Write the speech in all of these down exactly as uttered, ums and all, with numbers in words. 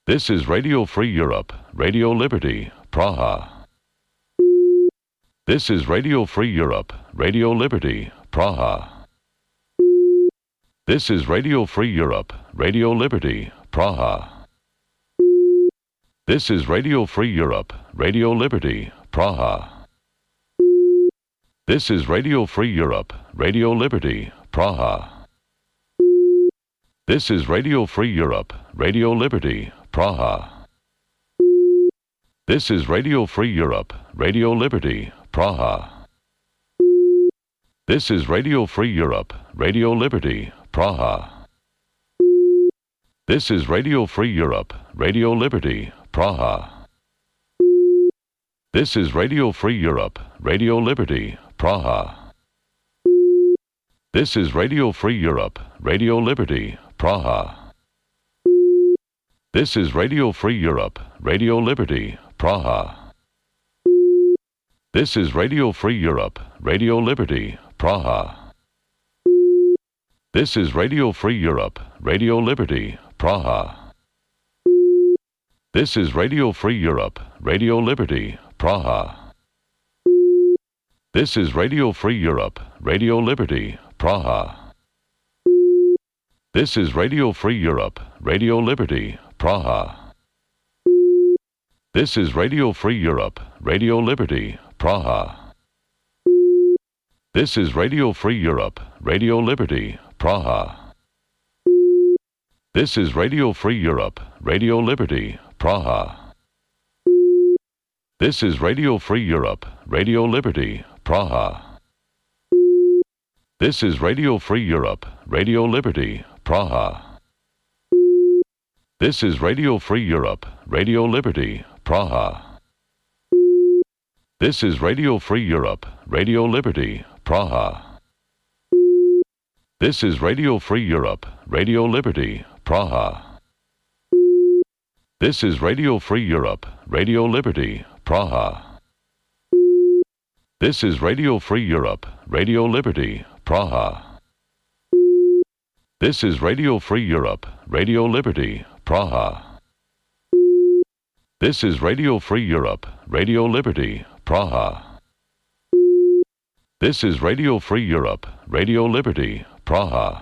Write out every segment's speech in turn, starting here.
This is Radio Free Europe, Radio Liberty, Praha. This is Radio Free Europe, Radio Liberty, Praha. This is Radio Free Europe, Radio Liberty, Praha. This is Radio Free Europe, Radio Liberty, Praha. This is Radio Free Europe, Radio Liberty, Praha. This is Radio Free Europe, Radio Liberty, Praha. This is Radio Free Europe, Radio Liberty, Praha. This is Radio Free Europe, Radio Liberty, Praha. This is Radio Free Europe, Radio Liberty, Praha. This is Radio Free Europe, Radio Liberty, Praha. This is Radio Free Europe, Radio Liberty, Praha. This is Radio Free Europe, Radio Liberty, Praha. This is Radio Free Europe, Radio Liberty, Praha. This is Radio Free Europe, Radio Liberty, Praha. This is Radio Free Europe, Radio Liberty, Praha. This is Radio Free Europe, Radio Liberty, Praha. This is Radio Free Europe, Radio Liberty, Praha. This is Radio Free Europe, Radio Liberty, Praha. This is Radio Free Europe, Radio Liberty, Praha. This is Radio Free Europe, Radio Liberty, Praha. This is Radio Free Europe, Radio Liberty, Praha. This is Radio Free Europe, Radio Liberty, Praha. This is Radio Free Europe, Radio Liberty, Praha. This is Radio Free Europe, Radio Liberty, Praha. This is Radio Free Europe, Radio Liberty, Praha. This is Radio Free Europe, Radio Liberty, Praha. This is Radio Free Europe, Radio Liberty, Praha. This is Radio Free Europe, Radio Liberty, Praha. This is Radio Free Europe, Radio Liberty, Praha. This is Radio Free Europe, Radio Liberty, Praha.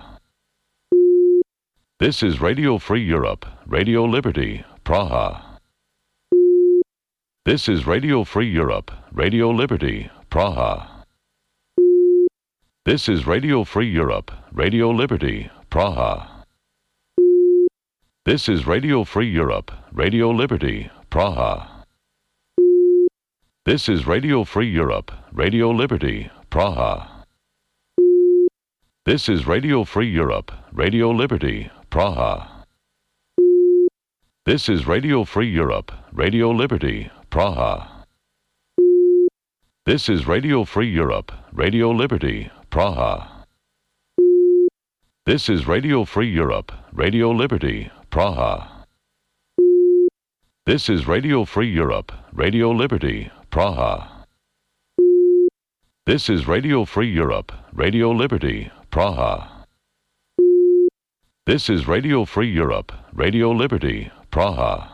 This is Radio Free Europe, Radio Liberty, Praha. This is Radio Free Europe, Radio Liberty, Praha. This is Radio Free Europe, Radio Liberty, Praha. This is Radio Free Europe, Radio Liberty, Praha. This is Radio Free Europe, Radio Liberty, Praha. This is Radio Free Europe, Radio Liberty, Praha. This is Radio Free Europe, Radio Liberty, Praha. This is Radio Free Europe, Radio Liberty, Praha. This is Radio Free Europe, Radio Liberty, Praha. This is Radio Free Europe, Radio Liberty, Praha. This is Radio Free Europe, Radio Liberty, Praha. This is Radio Free Europe, Radio Liberty, Praha.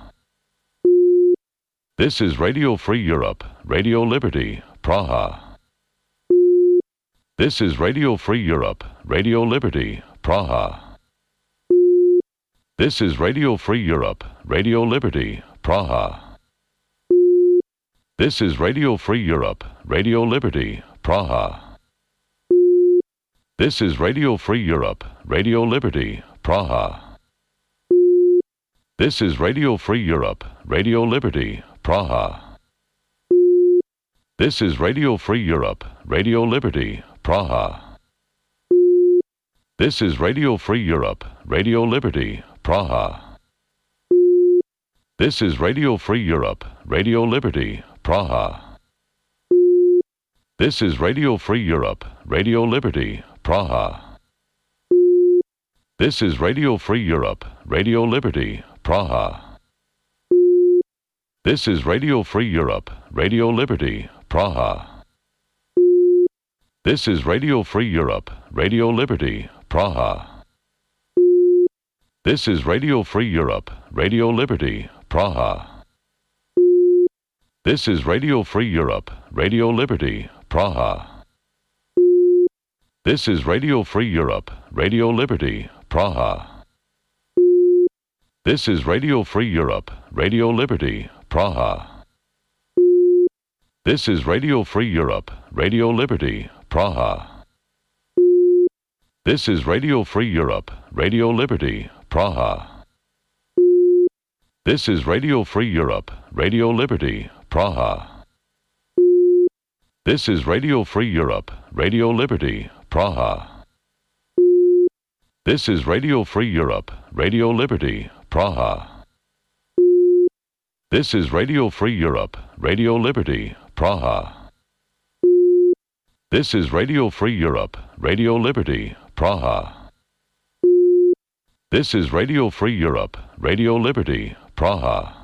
This is Radio Free Europe, Radio Liberty, Praha. This is Radio Free Europe, Radio Liberty, Praha. This is Radio Free Europe, Radio Liberty, Praha. This is Radio Free Europe, Radio Liberty, Praha. This is Radio Free Europe, Radio Liberty, Praha. This is Radio Free Europe, Radio Liberty, Praha. This is Radio Free Europe, Radio Liberty, Praha. This is Radio Free Europe, Radio Liberty, Praha. This is Radio Free Europe, Radio Liberty, Praha. This is Radio Free Europe, Radio Liberty, Praha. This is Radio Free Europe, Radio Liberty, Praha. This is Radio Free Europe, Radio Liberty, Praha. This is Radio Free Europe, Radio Liberty, Praha. This is Radio Free Europe, Radio Liberty, Praha. This is Radio Free Europe, Radio Liberty, Praha. This is Radio Free Europe, Radio Liberty, Praha. This is Radio Free Europe, Radio Liberty, Praha. This is Radio Free Europe, Radio Liberty, Praha. This is Radio Free Europe, Radio Liberty, Praha. This is Radio Free Europe, Radio Liberty, Praha. This is Radio Free Europe, Radio Liberty, Praha. This is Radio Free Europe, Radio Liberty, Praha. This is Radio Free Europe, Radio Liberty, Praha. This is Radio Free Europe, Radio Liberty, Praha. This is Radio Free Europe, Radio Liberty, Praha.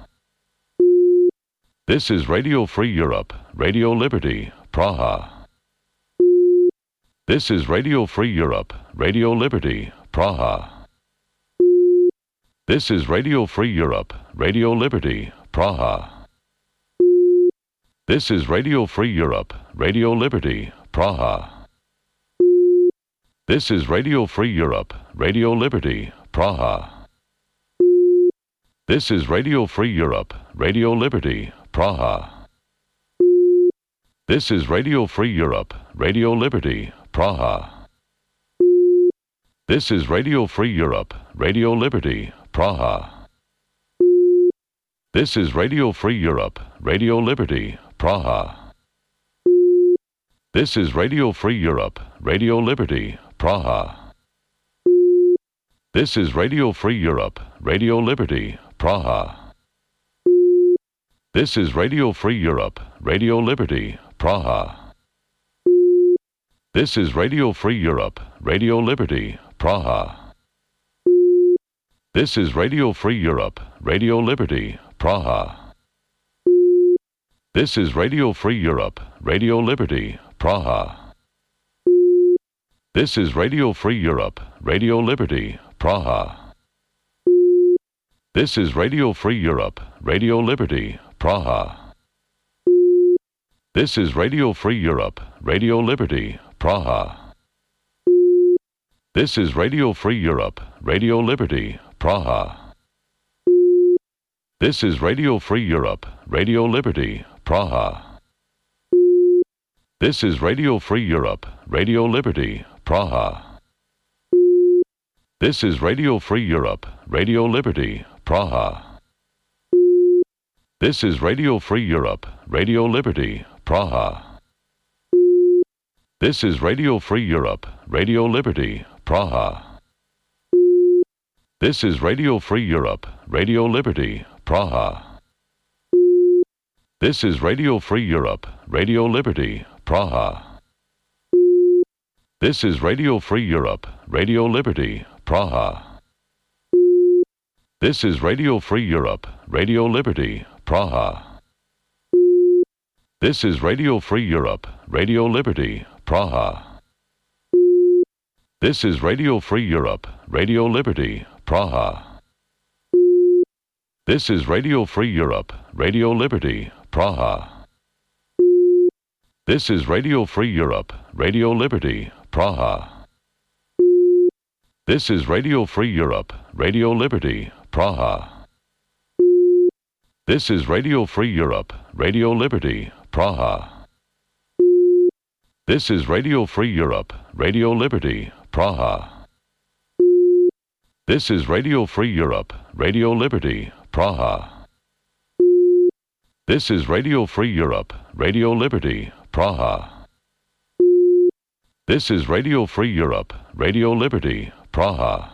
This is Radio Free Europe, Radio Liberty, Praha. This is Radio Free Europe, Radio Liberty, Praha. This is Radio Free Europe, Radio Liberty, Praha. This is Radio Free Europe, Radio Liberty, Praha. This is Radio Free Europe, Radio Liberty, Praha. This is Radio Free Europe, Radio Liberty, Praha. This is Radio Free Europe, Radio Liberty, Praha. This is Radio Free Europe, Radio Liberty, Praha. This is Radio Free Europe, Radio Liberty, Praha. This is Radio Free Europe, Radio Liberty, Praha. This is Radio Free Europe, Radio Liberty, Praha. This is Radio Free Europe, Radio Liberty, Praha. This is Radio Free Europe, Radio Liberty, Praha. This is Radio Free Europe, Radio Liberty, Praha. This is Radio Free Europe, Radio Liberty, Praha. This is Radio Free Europe, Radio Liberty, Praha. This is Radio Free Europe, Radio Liberty, Praha. This is Radio Free Europe, Radio Liberty, Praha. This is Radio Free Europe, Radio Liberty, Praha. This is Radio Free Europe, Radio Liberty, Praha. This is Radio Free Europe, Radio Liberty, Praha. This is Radio Free Europe, Radio Liberty, Praha. This is Radio Free Europe, Radio Liberty, Praha. This is Radio Free Europe, Radio Liberty, Praha. This is Radio Free Europe, Radio Liberty, Praha. This is Radio Free Europe, Radio Liberty, Praha. This is Radio Free Europe, Radio Liberty, Praha. This is Radio Free Europe, Radio Liberty, Praha. This is Radio Free Europe, Radio Liberty, Praha. This is Radio Free Europe, Radio Liberty, Praha. This is Radio Free Europe, Radio Liberty, Praha. This is Radio Free Europe, Radio Liberty, Praha. This is Radio Free Europe, Radio Liberty, Praha. This is Radio Free Europe, Radio Liberty, Praha. This is Radio Free Europe, Radio Liberty, Praha. This is Radio Free Europe, Radio Liberty, Praha. This is Radio Free Europe, Radio Liberty, Praha. This is Radio Free Europe, Radio Liberty, Praha.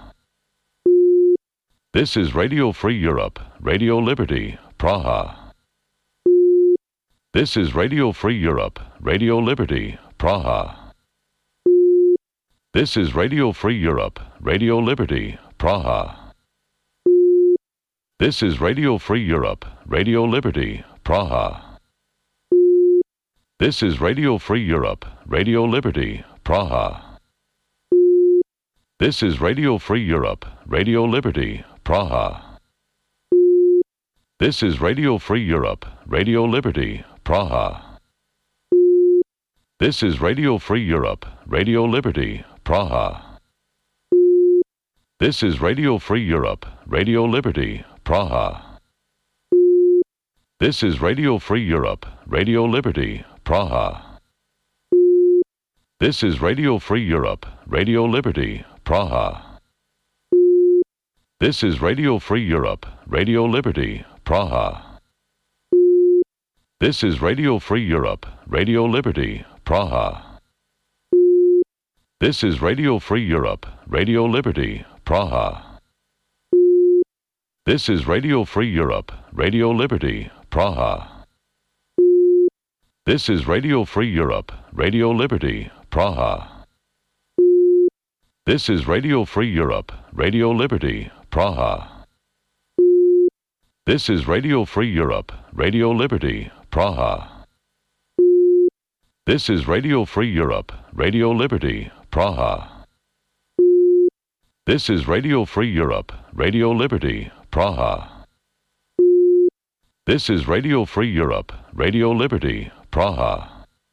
This is Radio Free Europe, Radio Liberty, Praha. This is Radio Free Europe, Radio Liberty, Praha. This is Radio Free Europe, Radio Liberty, Praha. This is Radio Free Europe, Radio Liberty, Praha. This is Radio Free Europe, Radio Liberty, Praha. This is Radio Free Europe, Radio Liberty, Praha. This is Radio Free Europe, Radio Liberty, Praha. This is Radio Free Europe, Radio Liberty, Praha. This is Radio Free Europe, Radio Liberty, Praha. This is Radio Free Europe, Radio Liberty, Praha. This is Radio Free Europe, Radio Liberty, Praha. This is Radio Free Europe, Radio Liberty, Praha. This is Radio Free Europe, Radio Liberty, Praha. This is Radio Free Europe, Radio Liberty, Praha. This is Radio Free Europe, Radio Liberty, Praha. This is Radio Free Europe, Radio Liberty, Praha. This is Radio Free Europe, Radio Liberty, Praha. This is Radio Free Europe, Radio Liberty, Praha. This is Radio Free Europe, Radio Liberty, Praha. This is Radio Free Europe, Radio Liberty, Praha. This is Radio Free Europe, Radio Liberty, Praha.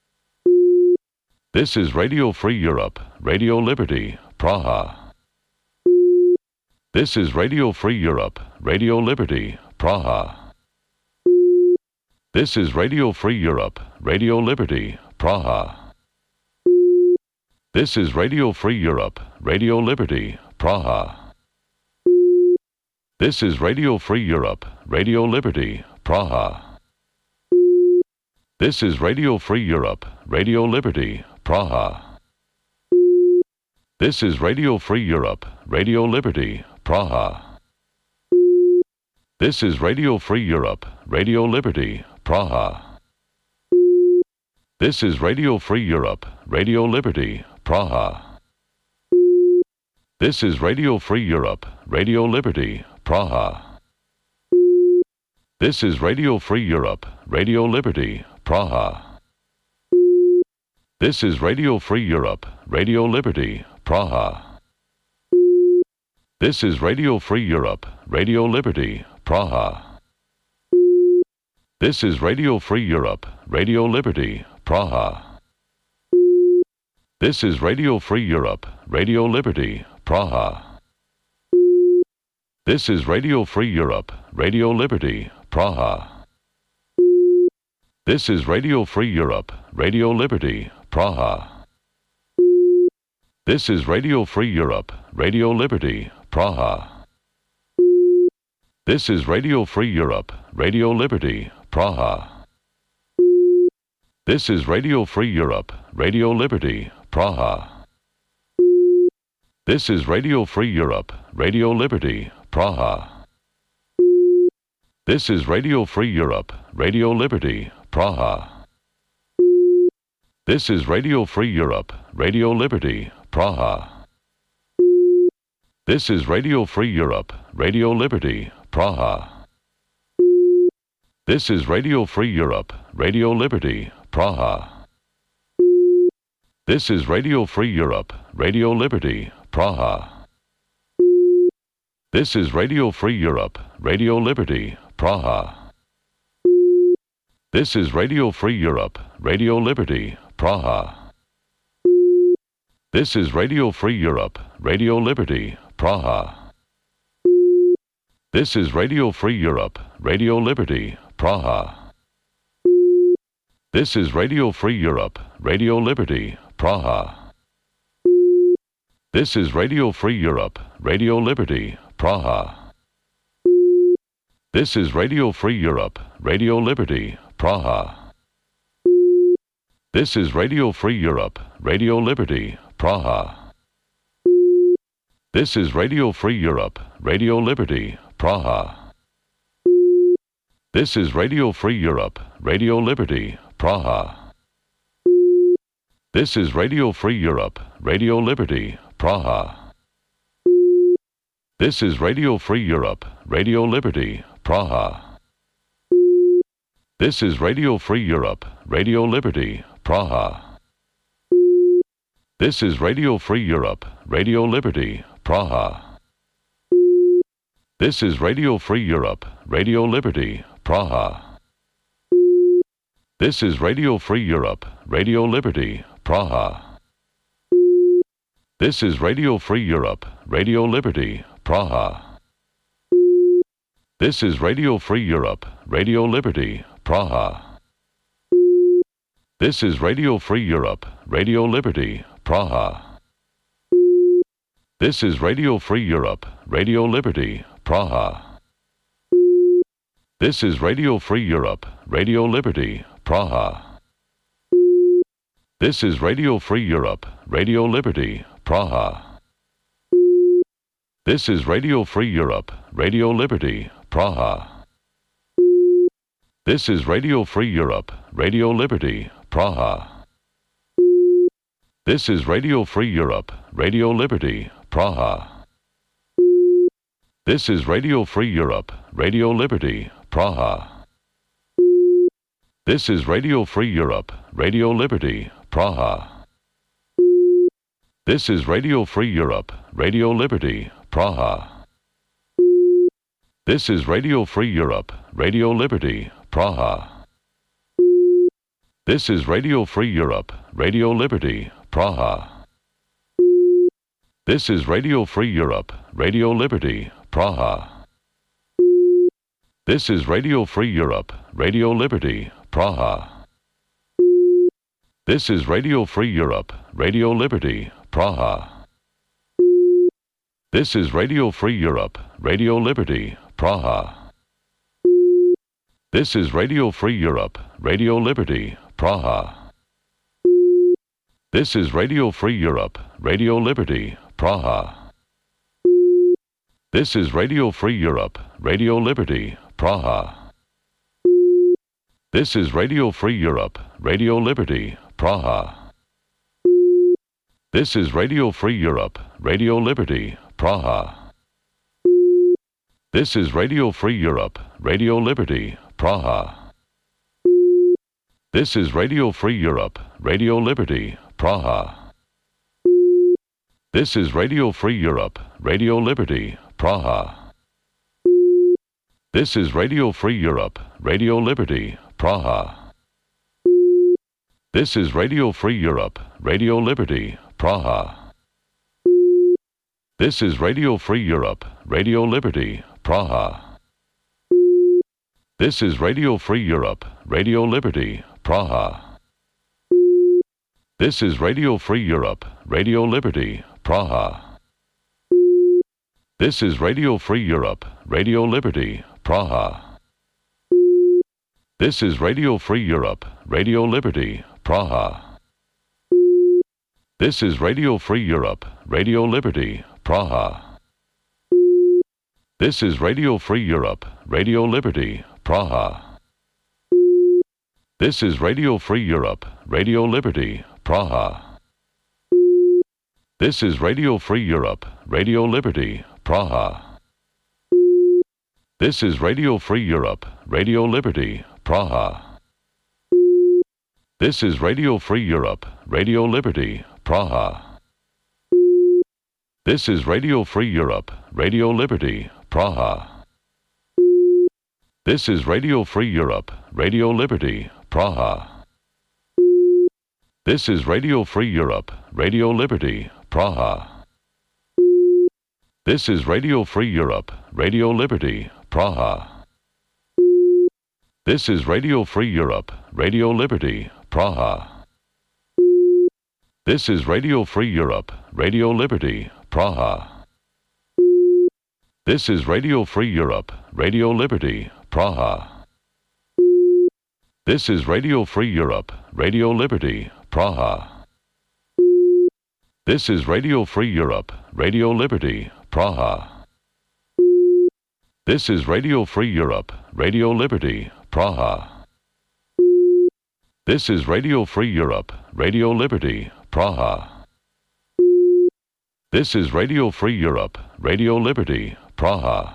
This is Radio Free Europe, Radio Liberty, Praha. This is Radio Free Europe, Radio Liberty, Praha. This is Radio Free Europe, Radio Liberty, Praha. This is Radio Free Europe, Radio Liberty, Praha. This is Radio Free Europe, Radio Liberty, Praha. This is Radio Free Europe, Radio Liberty, Praha. This is Radio Free Europe, Radio Liberty, Praha. This is Radio Free Europe, Radio Liberty, Praha. This is Radio Free Europe, Radio Liberty, Praha. This is Radio Free Europe, Radio Liberty, Praha. This is Radio Free Europe, Radio Liberty, Praha. This is Radio Free Europe, Radio Liberty, Praha. This is Radio Free Europe, Radio Liberty, Praha. This is Radio Free Europe, Radio Liberty, Praha. This is Radio Free Europe, Radio Liberty, Praha. This is Radio Free Europe, Radio Liberty, Praha. This is Radio Free Europe, Radio Liberty, Praha. This is Radio Free Europe, Radio Liberty, Praha. This is Radio Free Europe, Radio Liberty, Praha. This is Radio Free Europe, Radio Liberty, Praha. This is Radio Free Europe, Radio Liberty, Praha. This is Radio Free Europe, Radio Liberty, Praha. This is Radio Free Europe, Radio Liberty, Praha. This is Radio Free Europe, Radio Liberty, Praha. This is Radio Free Europe, Radio Liberty, Praha. This is Radio Free Europe, Radio Liberty, Praha. This is Radio Free Europe, Radio Liberty, Praha. This is Radio Free Europe, Radio Liberty, Praha. This is Radio Free Europe, Radio Liberty, Praha. This is Radio Free Europe, Radio Liberty, Praha. This is Radio Free Europe, Radio Liberty, Praha. This is Radio Free Europe, Radio Liberty, Praha. This is Radio Free Europe, Radio Liberty, Praha. This is Radio Free Europe, Radio Liberty, Praha. This is Radio Free Europe, Radio Liberty, Praha. This is Radio Free Europe, Radio Liberty, Praha. This is Radio Free Europe, Radio Liberty, Praha. This is Radio Free Europe, Radio Liberty, Praha. This is Radio Free Europe, Radio Liberty, Praha. This is Radio Free Europe, Radio Liberty, Praha. This is Radio Free Europe, Radio Liberty, Praha. This is Radio Free Europe, Radio Liberty, Praha. This is Radio Free Europe, Radio Liberty, Praha. This is Radio Free Europe, Radio Liberty, Praha. This is Radio Free Europe, Radio Liberty, Praha. This is Radio Free Europe, Radio Liberty, Praha. This is Radio Free Europe, Radio Liberty, Praha. This is Radio Free Europe, Radio Liberty, Praha. This is Radio Free Europe, Radio Liberty, Praha. This is Radio Free Europe, Radio Liberty, Praha. This is Radio Free Europe, Radio Liberty, Praha. This is Radio Free Europe, Radio Liberty, Praha. This is Radio Free Europe, Radio Liberty, Praha. This is Radio Free Europe, Radio Liberty, Praha. This is Radio Free Europe, Radio Liberty, Praha. This is Radio Free Europe, Radio Liberty, Praha. This is Radio Free Europe, Radio Liberty, Praha. This is Radio Free Europe, Radio Liberty, Praha. This is Radio Free Europe, Radio Liberty, Praha. This is Radio Free Europe, Radio Liberty, Praha. This is Radio Free Europe, Radio Liberty, Praha. This is Radio Free Europe, Radio Liberty, Praha. This is Radio Free Europe, Radio Liberty, Praha. This is Radio Free Europe, Radio Liberty, Praha. This is Radio Free Europe, Radio Liberty, Praha. This is Radio Free Europe, Radio Liberty, Praha. This is Radio Free Europe, Radio Liberty, Praha. This is Radio Free Europe, Radio Liberty, Praha. This is Radio Free Europe, Radio Liberty, Praha. This is Radio Free Europe, Radio Liberty, Praha. This is Radio Free Europe, Radio Liberty, Praha. This is Radio Free Europe, Radio Liberty, Praha. This is Radio Free Europe, Radio Liberty, Praha. This is Radio Free Europe, Radio Liberty, Praha. This is Radio Free Europe, Radio Liberty, Praha. This is Radio Free Europe, Radio Liberty, Praha. This is Radio Free Europe, Radio Liberty, Praha. This is Radio Free Europe, Radio Liberty, Praha. This is Radio Free Europe, Radio Liberty, Praha. This is Radio Free Europe, Radio Liberty, Praha. This is Radio Free Europe, Radio Liberty, Praha. This is Radio Free Europe, Radio Liberty, Praha. This is Radio Free Europe, Radio Liberty, Praha. This is Radio Free Europe, Radio Liberty, Praha. This is Radio Free Europe, Radio Liberty, Praha. This is Radio Free Europe, Radio Liberty, Praha. This is Radio Free Europe, Radio Liberty, Praha. This is Radio Free Europe, Radio Liberty, Praha. This is Radio Free Europe, Radio Liberty, Praha. This is Radio Free Europe, Radio Liberty, Praha. This is Radio Free Europe, Radio Liberty, Praha. This is Radio Free Europe, Radio Liberty, Praha. This is Radio Free Europe, Radio Liberty, Praha.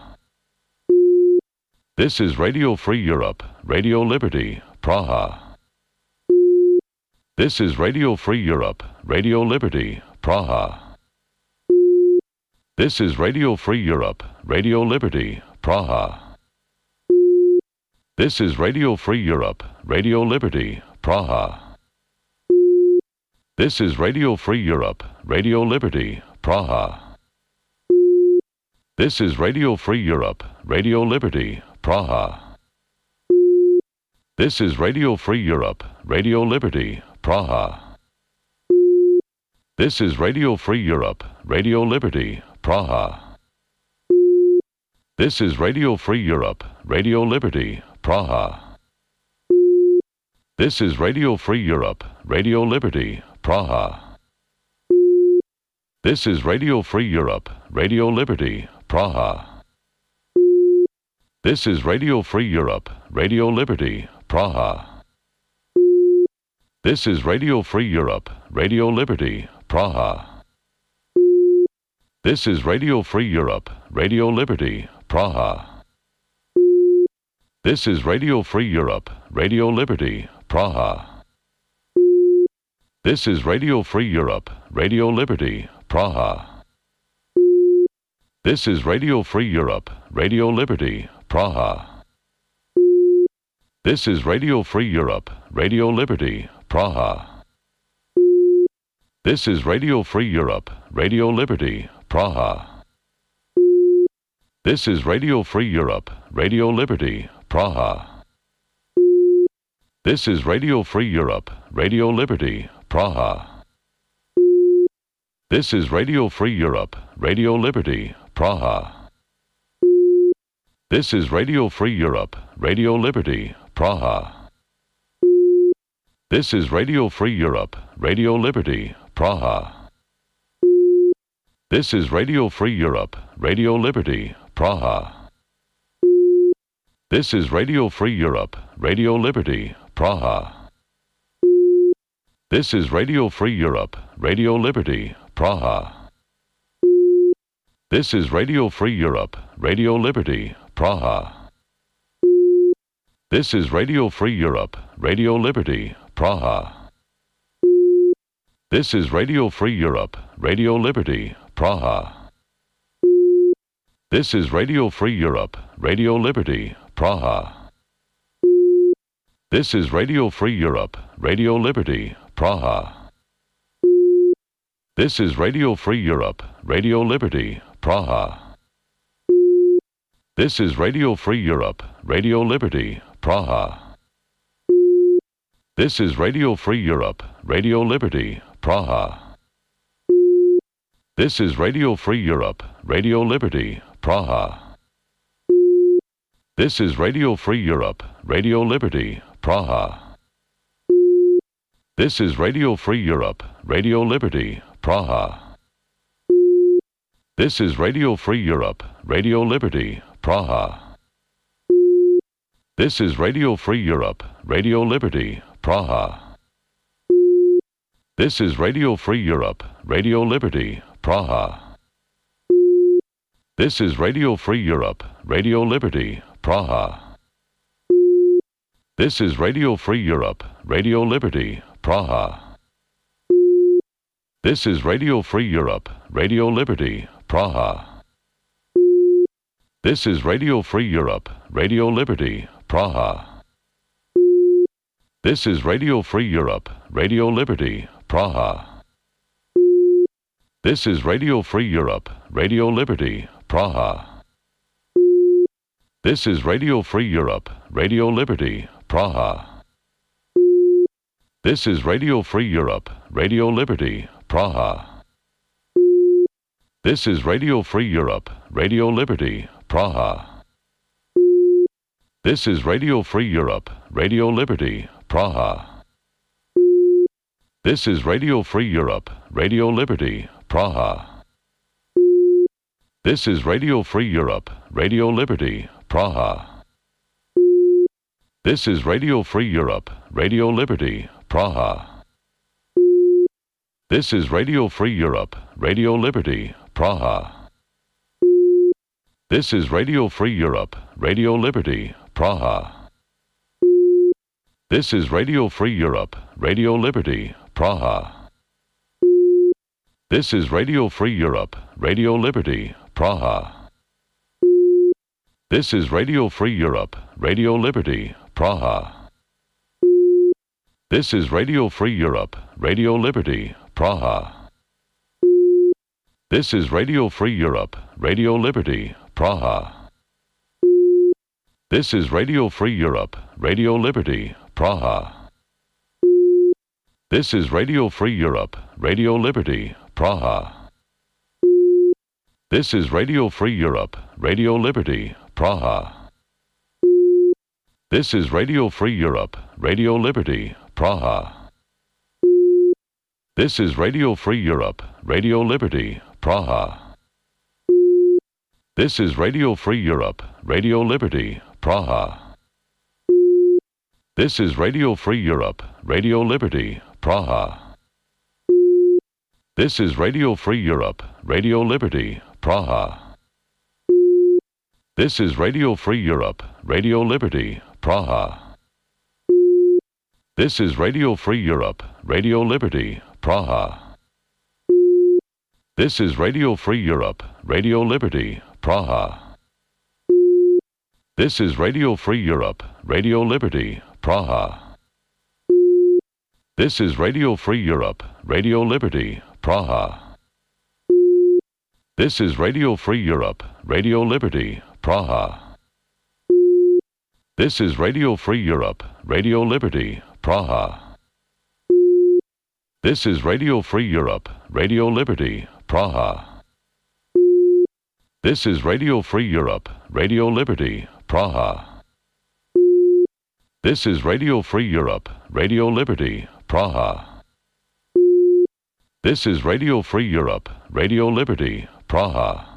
This is Radio Free Europe, Radio Liberty, Praha. This is Radio Free Europe, Radio Liberty, Praha. This is Radio Free Europe, Radio Liberty, Praha. This is Radio Free Europe, Radio Liberty, Praha. This is Radio Free Europe, Radio Liberty, Praha. This is Radio Free Europe, Radio Liberty, Praha. This is Radio Free Europe, Radio Liberty, Praha. This is Radio Free Europe, Radio Liberty, Praha. This is Radio Free Europe, Radio Liberty, Praha. This is Radio Free Europe, Radio Liberty, Praha. This is Radio Free Europe, Radio Liberty, Praha. This is Radio Free Europe, Radio Liberty, Praha. This is Radio Free Europe, Radio Liberty, Praha. This is Radio Free Europe, Radio Liberty, Praha. This is Radio Free Europe, Radio Liberty, Praha. This is Radio Free Europe, Radio Liberty, Praha. This is Radio Free Europe, Radio Liberty, Praha. This is Radio Free Europe, Radio Liberty, Praha. This is Radio Free Europe, Radio Liberty, Praha. This is Radio Free Europe, Radio Liberty, Praha. This is Radio Free Europe, Radio Liberty, Praha. This is Radio Free Europe, Radio Liberty, Praha. This is Radio Free Europe, Radio Liberty, Praha. This is Radio Free Europe, Radio Liberty, Praha. This is Radio Free Europe, Radio Liberty, Praha. This is Radio Free Europe, Radio Liberty, Praha. This is Radio Free Europe, Radio Liberty, Praha. This is Radio Free Europe, Radio Liberty, Praha. This is Radio Free Europe, Radio Liberty, Praha. This is Radio Free Europe, Radio Liberty, Praha. This is Radio Free Europe, Radio Liberty, Praha. This is Radio Free Europe, Radio Liberty, Praha. This is Radio Free Europe, Radio Liberty, Praha. This is Radio Free Europe, Radio Liberty, Praha. This is Radio Free Europe, Radio Liberty, Praha. This is Radio Free Europe, Radio Liberty, Praha. This is Radio Free Europe, Radio Liberty, Praha. This is Radio Free Europe, Radio Liberty, Praha. This is Radio Free Europe, Radio Liberty, Praha. This is Radio Free Europe, Radio Liberty, Praha. This is Radio Free Europe, Radio Liberty, Praha. This is Radio Free Europe, Radio Liberty, Praha. This is Radio Free Europe, Radio Liberty, Praha. This is Radio Free Europe, Radio Liberty, Praha. This is Radio Free Europe, Radio Liberty, Praha. This is Radio Free Europe, Radio Liberty, Praha. This is Radio Free Europe, Radio Liberty, Praha. This is Radio Free Europe, Radio Liberty, Praha. This is Radio Free Europe, Radio Liberty, Praha. This is Radio Free Europe, Radio Liberty, Praha. This is Radio Free Europe, Radio Liberty, Praha. This is Radio Free Europe, Radio Liberty, Praha. This is Radio Free Europe, Radio Liberty, Praha. This is Radio Free Europe, Radio Liberty, Praha. This is Radio Free Europe, Radio Liberty, Praha. This is Radio Free Europe, Radio Liberty, Praha. This is Radio Free Europe, Radio Liberty, Praha. This is Radio Free Europe, Radio Liberty, Praha. This is Radio Free Europe, Radio Liberty, Praha. This is Radio Free Europe, Radio Liberty, Praha. This is Radio Free Europe, Radio Liberty, Praha. This is Radio Free Europe, Radio Liberty, Praha. This is Radio Free Europe, Radio Liberty, Praha. This is Radio Free Europe, Radio Liberty, Praha. This is Radio Free Europe, Radio Liberty, Praha. This is Radio Free Europe, Radio Liberty, Praha. This is Radio Free Europe, Radio Liberty, Praha. This is Radio Free Europe, Radio Liberty, Praha. This is Radio Free Europe, Radio Liberty, Praha. This is Radio Free Europe, Radio Liberty, Praha. This is Radio Free Europe, Radio Liberty, Praha. This is Radio Free Europe, Radio Liberty, Praha. This is Radio Free Europe, Radio Liberty, Praha. This is Radio Free Europe, Radio Liberty, Praha. This is Radio Free Europe, Radio Liberty, Praha. This is Radio Free Europe, Radio Liberty, Praha. This is Radio Free Europe, Radio Liberty, Praha. This is Radio Free Europe, Radio Liberty, Praha. This is Radio Free Europe, Radio Liberty, Praha. This is Radio Free Europe, Radio Liberty, Praha.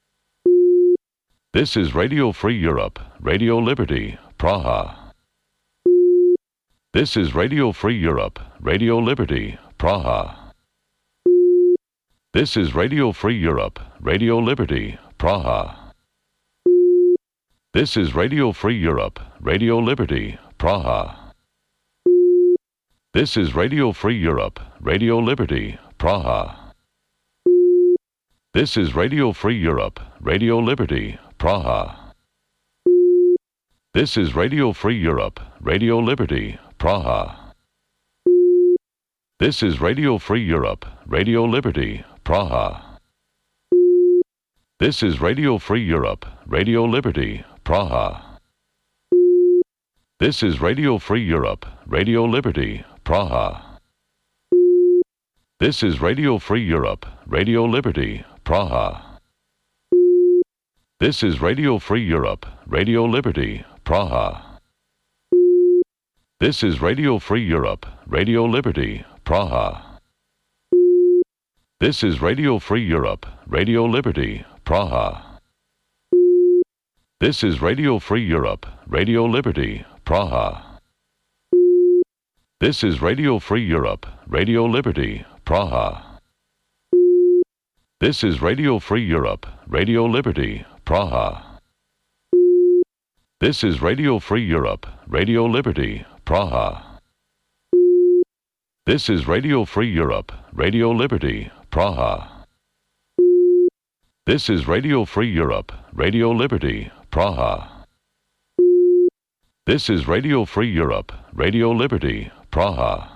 This is Radio Free Europe, Radio Liberty, Praha. This is Radio Free Europe, Radio Liberty, Praha. This is Radio Free Europe, Radio Liberty, Praha. This is Radio Free Europe, Radio Liberty, Praha. This is Radio Free Europe, Radio Liberty, Praha. This is Radio Free Europe, Radio Liberty, Praha. This is Radio Free Europe, Radio Liberty, Praha. This is Radio Free Europe, Radio Liberty, Praha. This is Radio Free Europe, Radio Liberty, Praha. This is Radio Free Europe, Radio Liberty, Praha. This is Radio Free Europe, Radio Liberty, Praha. This is Radio Free Europe, Radio Liberty, Praha. This is Radio Free Europe, Radio Liberty, Praha. This is Radio Free Europe, Radio Liberty, Praha. This is Radio Free Europe, Radio Liberty, Praha. This is Radio Free Europe, Radio Liberty, Praha. This is Radio Free Europe, Radio Liberty, Praha. This is Radio Free Europe, Radio Liberty, Praha. This is Radio Free Europe, Radio Liberty, Praha. This is Radio Free Europe, Radio Liberty, Praha. This is Radio Free Europe, Radio Liberty, Praha.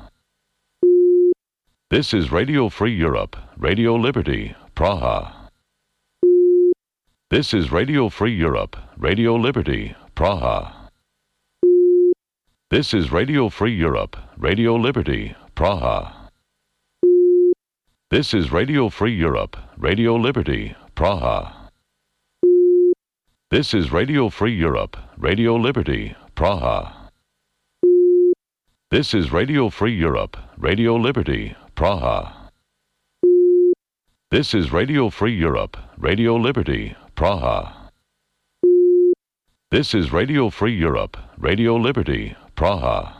This is Radio Free Europe, Radio Liberty, Praha. This is Radio Free Europe, Radio Liberty, Praha. This is Radio Free Europe, Radio Liberty, Praha. This is Radio Free Europe, Radio Liberty, Praha. This is Radio Free Europe, Radio Liberty, Praha. This is Radio Free Europe, Radio Liberty, Praha. This is Radio Free Europe, Radio Liberty, Praha. This is Radio Free Europe, Radio Liberty, Praha.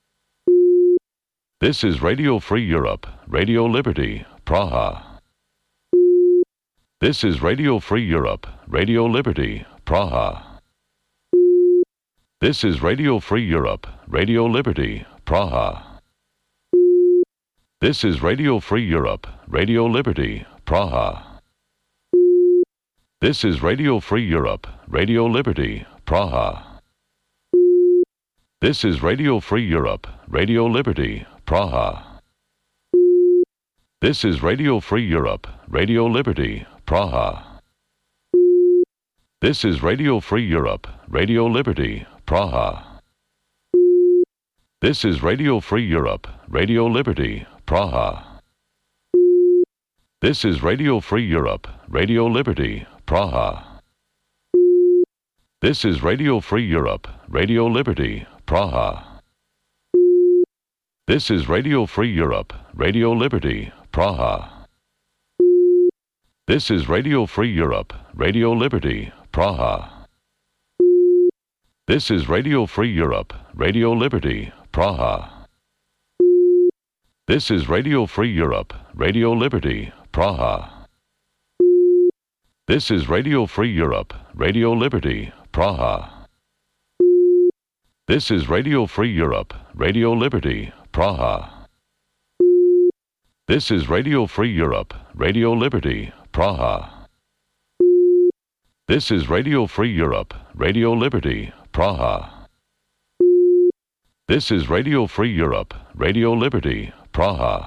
This is Radio Free Europe, Radio Liberty, Praha. This is Radio Free Europe, Radio Liberty, Praha. This is Radio Free Europe, Radio Liberty, Praha. This is Radio Free Europe, Radio Liberty, Praha. This is Radio Free Europe, Radio Liberty, Praha. This is Radio Free Europe, Radio Liberty, Praha. This is Radio Free Europe, Radio Liberty, Praha. This is Radio Free Europe, Radio Liberty, Praha. This is Radio Free Europe, Radio Liberty, Praha. This is Radio Free Europe, Radio Liberty, Praha. This is Radio Free Europe, Radio Liberty, Praha. This is Radio Free Europe, Radio Liberty, Praha. This is Radio Free Europe, Radio Liberty, Praha. This is Radio Free Europe, Radio Liberty, Praha. This is Radio Free Europe, Radio Liberty, Praha. This is Radio Free Europe, Radio Liberty, Praha. This is Radio Free Europe, Radio Liberty, Praha. This is Radio Free Europe, Radio Liberty, Praha. This is Radio Free Europe, Radio Liberty, Praha. This is Radio Free Europe, Radio Liberty, Praha.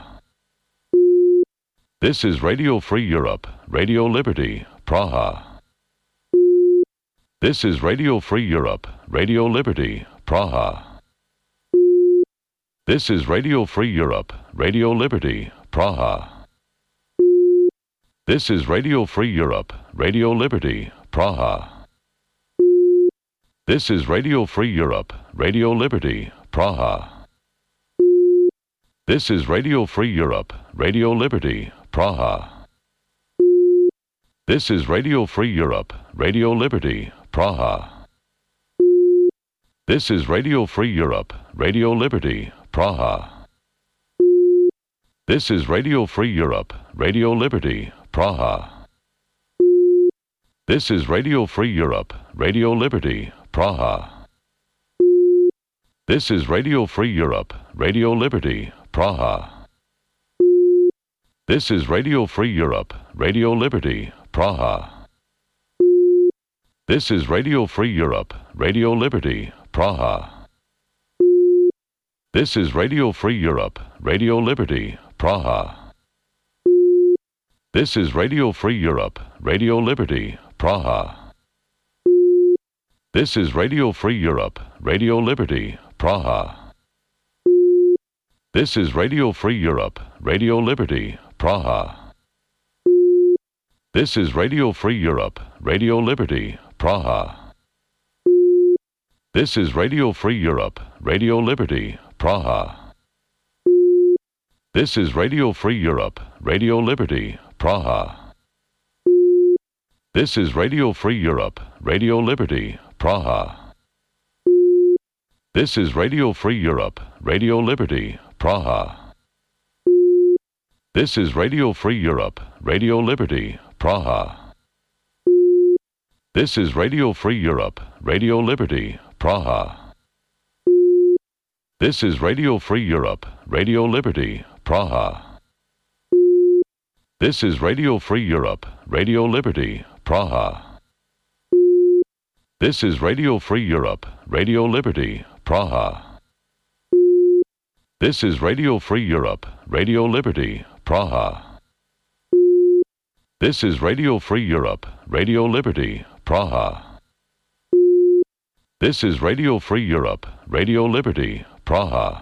This is Radio Free Europe, Radio Liberty, Praha. This is Radio Free Europe, Radio Liberty, Praha. This is Radio Free Europe, Radio Liberty, Praha. This is Radio Free Europe, Radio Liberty, Praha. This is Radio Free Europe, Radio Liberty, Praha. This is Radio Free Europe, Radio Liberty, Praha. This is Radio Free Europe, Radio Liberty, Praha. This is Radio Free Europe, Radio Liberty, Praha. This is Radio Free Europe, Radio Liberty, Praha. This is Radio Free Europe, Radio Liberty, Praha. This is Radio Free Europe, Radio Liberty, Praha. This is Radio Free Europe, Radio Liberty, Praha. This is Radio Free Europe, Radio Liberty, Praha. This is Radio Free Europe, Radio Liberty, Praha. This is Radio Free Europe, Radio Liberty, Praha. This is Radio Free Europe, Radio Liberty, Praha. This is Radio Free Europe, Radio Liberty, Praha. This is Radio Free Europe, Radio Liberty, Praha. This is Radio Free Europe, Radio Liberty, Praha. This is Radio Free Europe, Radio Liberty, Praha. This is Radio Free Europe, Radio Liberty, Praha. This is Radio Free Europe, Radio Liberty, Praha. This is Radio Free Europe, Radio Liberty, Praha. This is Radio Free Europe, Radio Liberty, Praha. This is Radio Free Europe, Radio Liberty, Praha. This is Radio Free Europe, Radio Liberty, Praha. This is Radio Free Europe, Radio Liberty, Praha. This is Radio Free Europe, Radio Liberty, Praha. This is Radio Free Europe, Radio Liberty, Praha. This is Radio Free Europe, Radio Liberty, Praha.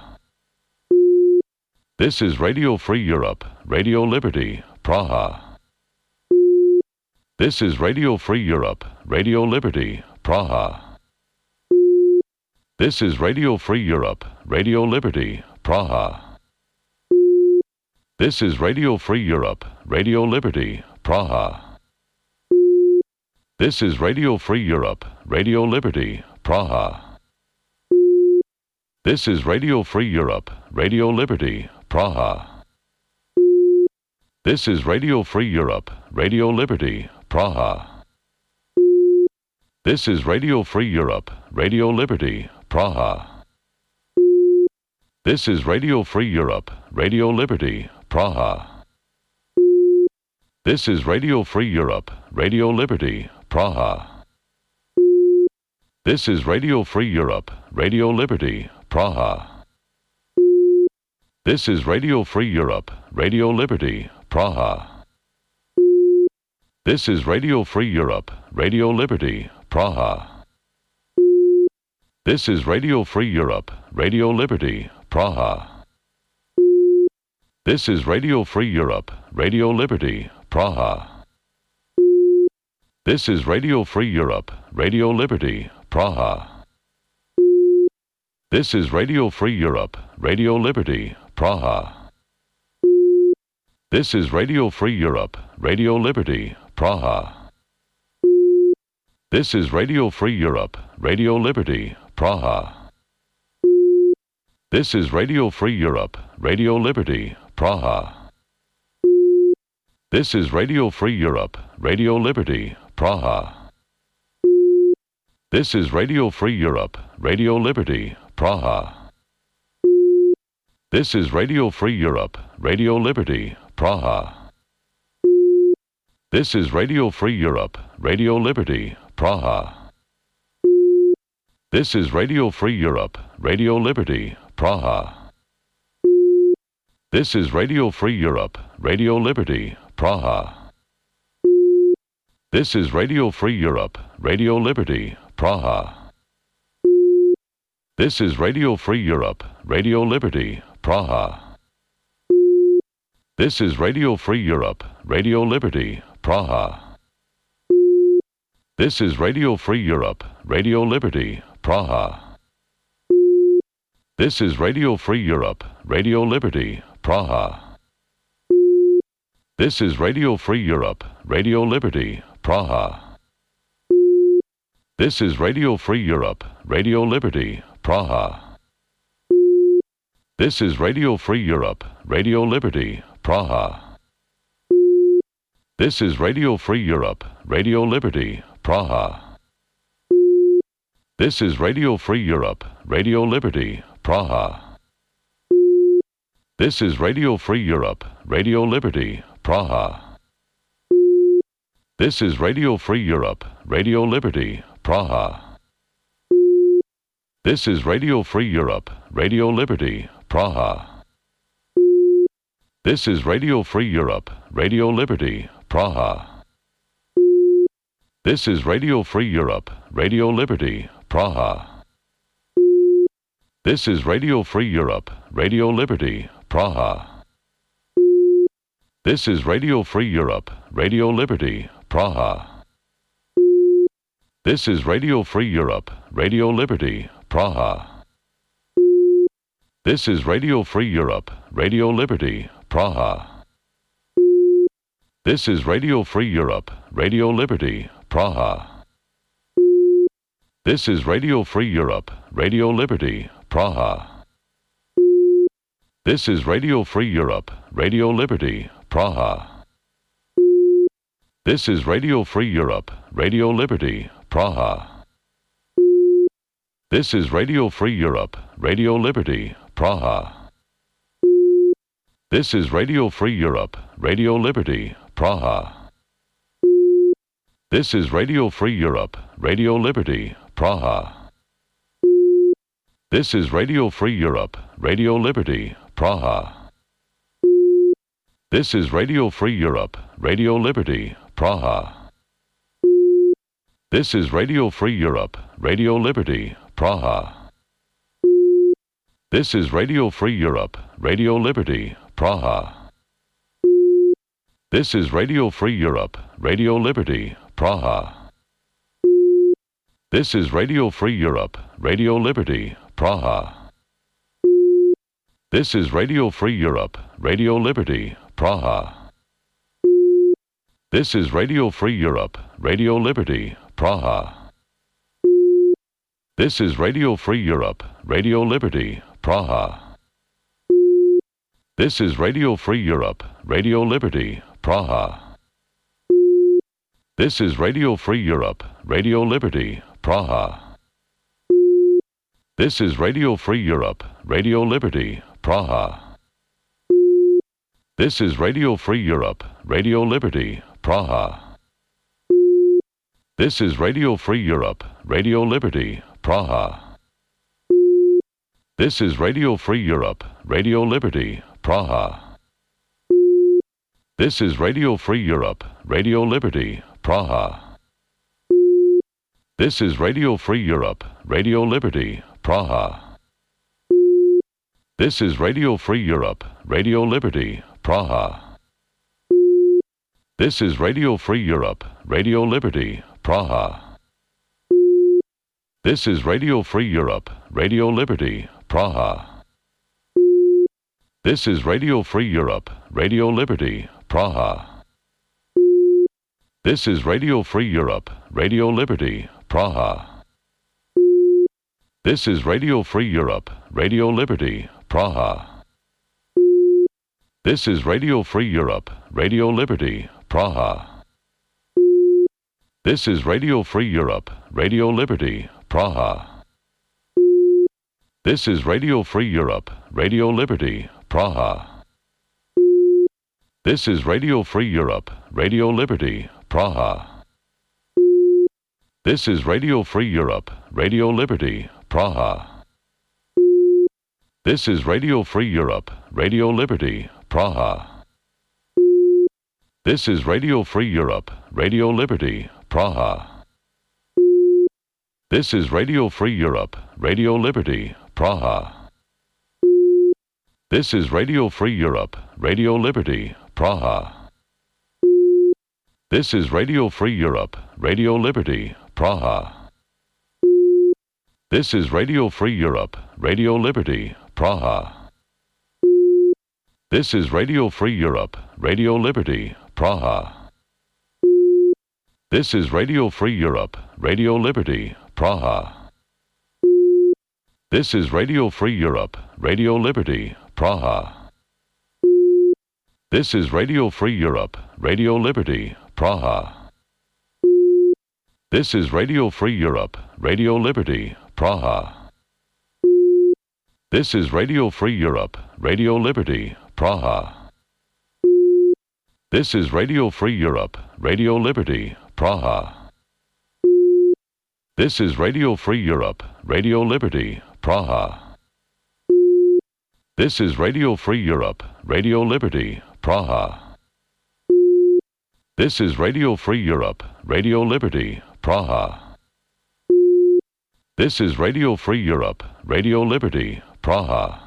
This is Radio Free Europe, Radio Liberty, Praha. This is Radio Free Europe, Radio Liberty, Praha. This is Radio Free Europe, Radio Liberty, Praha. This is Radio Free Europe, Radio Liberty, Praha. This is Radio Free Europe, Radio Liberty, Praha. This is Radio Free Europe, Radio Liberty, Praha. This is Radio Free Europe, Radio Liberty, Praha. This is Radio Free Europe, Radio Liberty, Praha. This is Radio Free Europe, Radio Liberty, Praha. This is Radio Free Europe, Radio Liberty, Praha. This is Radio Free Europe, Radio Liberty, Praha. This is Radio Free Europe, Radio Liberty, Praha. This is Radio Free Europe, Radio Liberty, Praha. This is Radio Free Europe, Radio Liberty, Praha. This is Radio Free Europe, Radio Liberty, Praha. This is Radio Free Europe, Radio Liberty, Praha. This is Radio Free Europe, Radio Liberty, Praha. This is Radio Free Europe, Radio Liberty, Praha. This is Radio Free Europe, Radio Liberty, Praha. This is Radio Free Europe, Radio Liberty, Praha. This is Radio Free Europe, Radio Liberty, Praha. This is Radio Free Europe, Radio Liberty, Praha. This is Radio Free Europe, Radio Liberty, Praha. This is Radio Free Europe, Radio Liberty, Praha. This is Radio Free Europe, Radio Liberty, Praha. This is Radio Free Europe, Radio Liberty, Praha. This is Radio Free Europe, Radio Liberty, Praha. This is Radio Free Europe, Radio Liberty, Praha. This is Radio Free Europe, Radio Liberty, Praha. This is Radio Free Europe, Radio Liberty, Praha. This is Radio Free Europe, Radio Liberty, Praha. This is Radio Free Europe, Radio Liberty, Praha. This is Radio Free Europe, Radio Liberty, Praha. This is Radio Free Europe, Radio Liberty, Praha. This is Radio Free Europe, Radio Liberty, Praha. This is Radio Free Europe, Radio Liberty, Praha. This is Radio Free Europe, Radio Liberty, Praha. This is Radio Free Europe, Radio Liberty, Praha. This is Radio Free Europe, Radio Liberty, Praha. This is Radio Free Europe, Radio Liberty, Praha. This is Radio Free Europe, Radio Liberty, Praha. This is Radio Free Europe, Radio Liberty, Praha. This is Radio Free Europe, Radio Liberty, Praha. This is Radio Free Europe, Radio Liberty, Praha. This is Radio Free Europe, Radio Liberty, Praha. This is Radio Free Europe, Radio Liberty, Praha. This is Radio Free Europe, Radio Liberty, Praha. This is Radio Free Europe, Radio Liberty, Praha. This is Radio Free Europe, Radio Liberty, Praha. This is Radio Free Europe, Radio Liberty, Praha. This is Radio Free Europe, Radio Liberty, Praha. This is Radio Free Europe, Radio Liberty, Praha. This is Radio Free Europe, Radio Liberty, Praha. This is Radio Free Europe, Radio Liberty, Praha. This is Radio Free Europe, Radio Liberty, Praha. This is Radio Free Europe, Radio Liberty, Praha. This is Radio Free Europe, Radio Liberty, Praha. This is Radio Free Europe, Radio Liberty, Praha. This is Radio Free Europe, Radio Liberty, Praha. This is Radio Free Europe, Radio Liberty, Praha. This is Radio Free Europe, Radio Liberty, Praha. This is Radio Free Europe, Radio Liberty, Praha. This is Radio Free Europe, Radio Liberty, Praha. This is Radio Free Europe, Radio Liberty, Praha. This is Radio Free Europe, Radio Liberty, Praha. This is Radio Free Europe, Radio Liberty, Praha. This is Radio Free Europe, Radio Liberty, Praha. This is Radio Free Europe, Radio Liberty, Praha. This is Radio Free Europe, Radio Liberty, Praha. This is Radio Free Europe, Radio Liberty, Praha. This is Radio Free Europe, Radio Liberty, Praha. This is Radio Free Europe, Radio Liberty, Praha. This is Radio Free Europe, Radio Liberty, Praha. This is Radio Free Europe, Radio Liberty, Praha. This is Radio Free Europe, Radio Liberty, Praha. This is Radio Free Europe, Radio Liberty, Praha. This is Radio Free Europe, Radio Liberty, Praha. This is Radio Free Europe, Radio Liberty, Praha. This is Radio Free Europe, Radio Liberty, Praha. This is Radio Free Europe, Radio Liberty, Praha. This is Radio Free Europe, Radio Liberty, Praha. This is Radio Free Europe, Radio Liberty, Praha. This is Radio Free Europe, Radio Liberty, Praha. This is Radio Free Europe, Radio Liberty, Praha. This is Radio Free Europe, Radio Liberty, Praha. This is Radio Free Europe, Radio Liberty, Praha. This is Radio Free Europe, Radio Liberty, Praha. This is Radio Free Europe, Radio Liberty, Praha. This is Radio Free Europe, Radio Liberty, Praha. This is Radio Free Europe, Radio Liberty, Praha. This is Radio Free Europe, Radio Liberty, Praha. This is Radio Free Europe, Radio Liberty, Praha. This is Radio Free Europe, Radio Liberty, Praha. This is Radio Free Europe, Radio Liberty, Praha. This is Radio Free Europe, Radio Liberty, Praha. This is Radio Free Europe, Radio Liberty, Praha. This is Radio Free Europe, Radio Liberty, Praha.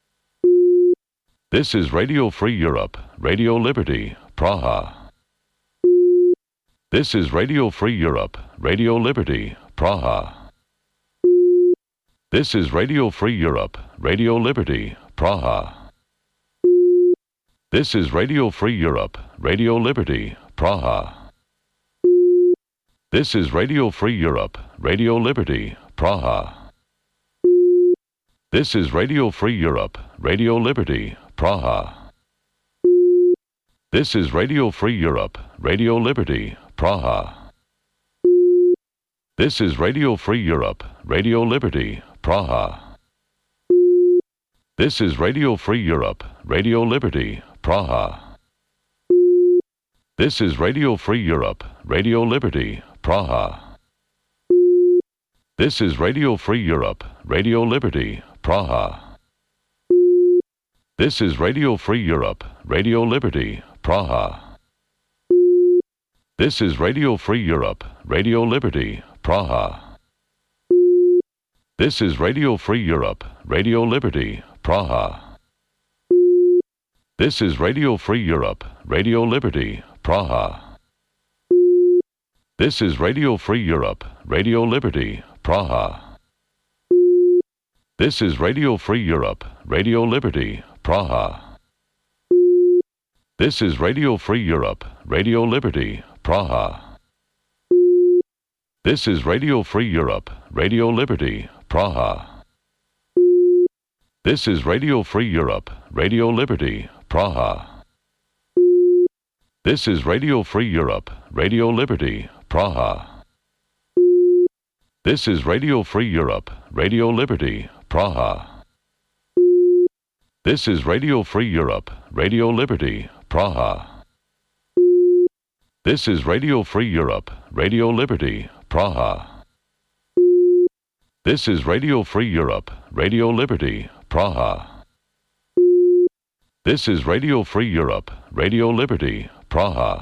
This is Radio Free Europe, Radio Liberty, Praha. This is Radio Free Europe, Radio Liberty, Praha. This is Radio Free Europe, Radio Liberty, Praha. This is Radio Free Europe, Radio Liberty, Praha. This is Radio Free Europe, Radio Liberty, Praha. This is Radio Free Europe, Radio Liberty, Praha. This is Radio Free Europe, Radio Liberty, Praha. This is Radio Free Europe, Radio Liberty, Praha. This is Radio Free Europe, Radio Liberty, Praha. This is Radio Free Europe, Radio Liberty, Praha. This is Radio Free Europe, Radio Liberty, Praha. This is Radio Free Europe, Radio Liberty, Praha. This is Radio Free Europe, Radio Liberty, Praha. This is Radio Free Europe, Radio Liberty, Praha. This is Radio Free Europe, Radio Liberty, Praha. This is Radio Free Europe, Radio Liberty, Praha. This is Radio Free Europe, Radio Liberty, Praha. This is Radio Free Europe, Radio Liberty, Praha. This is Radio Free Europe, Radio Liberty, Praha. This is Radio Free Europe, Radio Liberty, Praha. This is Radio Free Europe, Radio Liberty, Praha. This is Radio Free Europe, Radio Liberty, Praha. This is Radio Free Europe, Radio Liberty, Praha. This is Radio Free Europe, Radio Liberty, Praha. This is Radio Free Europe, Radio Liberty, Praha. This is Radio Free Europe, Radio Liberty, Praha.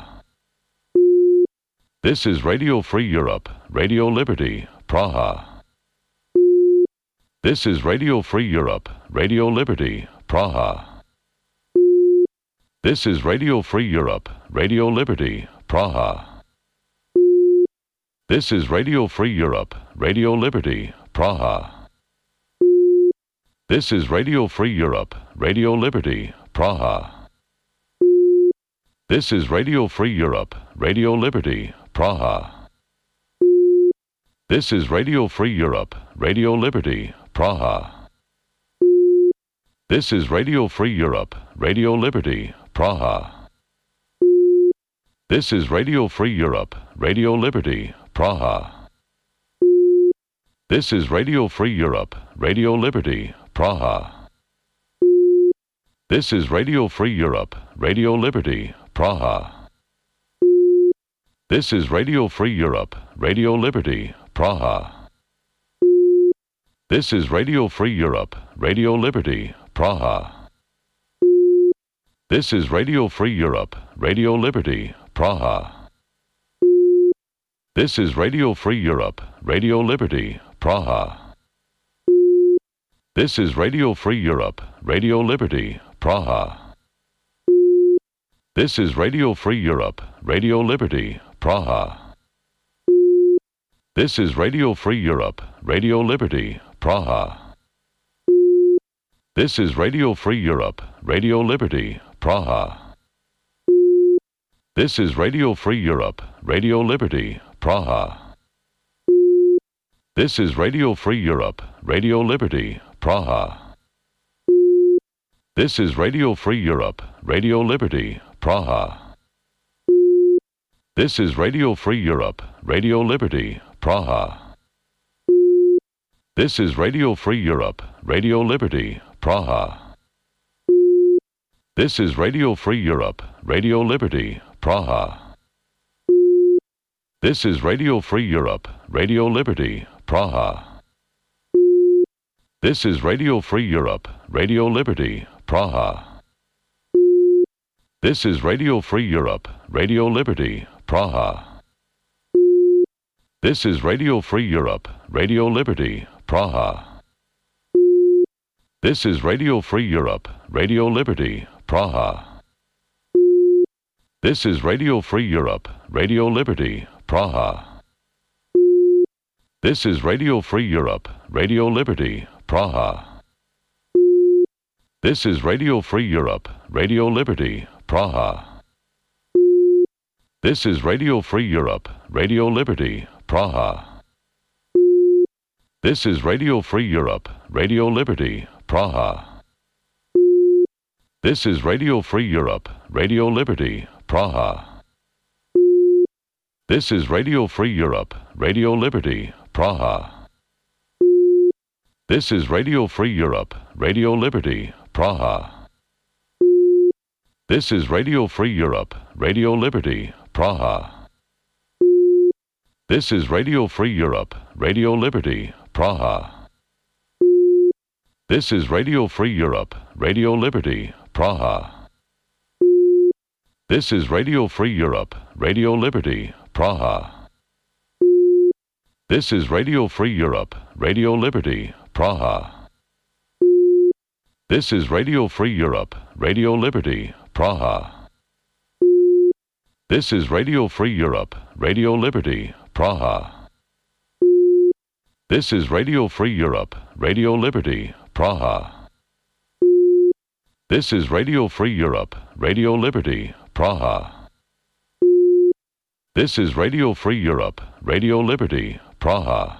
This is Radio Free Europe, Radio Liberty, Praha. This is Radio Free Europe, Radio Liberty, Praha. This is Radio Free Europe, Radio Liberty, Praha. This is Radio Free Europe, Radio Liberty, Praha. This is Radio Free Europe, Radio Liberty, Praha. This is Radio Free Europe, Radio Liberty, Praha. This is Radio Free Europe, Radio Liberty, Praha. This is Radio Free Europe, Radio Liberty, Praha. This is Radio Free Europe, Radio Liberty, Praha. This is Radio Free Europe, Radio Liberty, Praha. This is Radio Free Europe, Radio Liberty, Praha. This is Radio Free Europe, Radio Liberty, Praha. This is Radio Free Europe, Radio Liberty, Praha. This is Radio Free Europe, Radio Liberty, Praha. This is Radio Free Europe, Radio Liberty, Praha. This is Radio Free Europe, Radio Liberty, Praha. This is Radio Free Europe, Radio Liberty, Praha. This is Radio Free Europe, Radio Liberty, Praha. This is Radio Free Europe, Radio Liberty, Praha. This is Radio Free Europe, Radio Liberty, Praha. This is Radio Free Europe, Radio Liberty, Praha. This is Radio Free Europe, Radio Liberty, Praha. This is Radio Free Europe, Radio Liberty, Praha. This is Radio Free Europe, Radio Liberty, Praha. This is Radio Free Europe, Radio Liberty, Praha. This is Radio Free Europe, Radio Liberty, Praha. This is Radio Free Europe, Radio Liberty, Praha. This is Radio Free Europe, Radio Liberty, Praha. This is Radio Free Europe, Radio Liberty, Praha. This is Radio Free Europe, Radio Liberty, Praha. This is Radio Free Europe, Radio Liberty, Praha. This is Radio Free Europe, Radio Liberty, Praha. This is Radio Free Europe, Radio Liberty, Praha. This is Radio Free Europe, Radio Liberty, Praha. This is Radio Free Europe, Radio Liberty, Praha. This is Radio Free Europe, Radio Liberty, Praha. This is Radio Free Europe, Radio Liberty, Praha. This is Radio Free Europe, Radio Liberty, Praha. This is Radio Free Europe, Radio Liberty, Praha. This is Radio Free Europe, Radio Liberty, Praha. This is Radio Free Europe, Radio Liberty, Praha. This is Radio Free Europe, Radio Liberty, Praha. This is Radio Free Europe, Radio Liberty, Praha. This is Radio Free Europe, Radio Liberty, Praha. This is Radio Free Europe, Radio Liberty, Praha. This is Radio Free Europe, Radio Liberty, Praha. This is Radio Free Europe, Radio Liberty, Praha. This is Radio Free Europe, Radio Liberty, Praha.